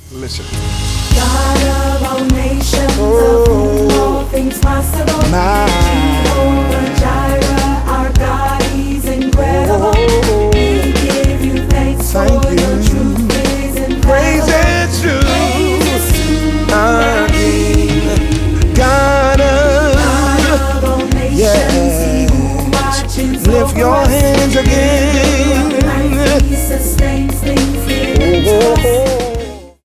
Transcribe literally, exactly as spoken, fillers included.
Listen. God of all nations, of whom all things possible. My. Jehovah Jireh, our God, He's incredible. We give you thanks Thank for you. your truth is incredible. Praise and truth. Praise is to Our the King. God of, God of all nations, He who watches lift over your us. hands again. He sustains things Oh, oh, oh.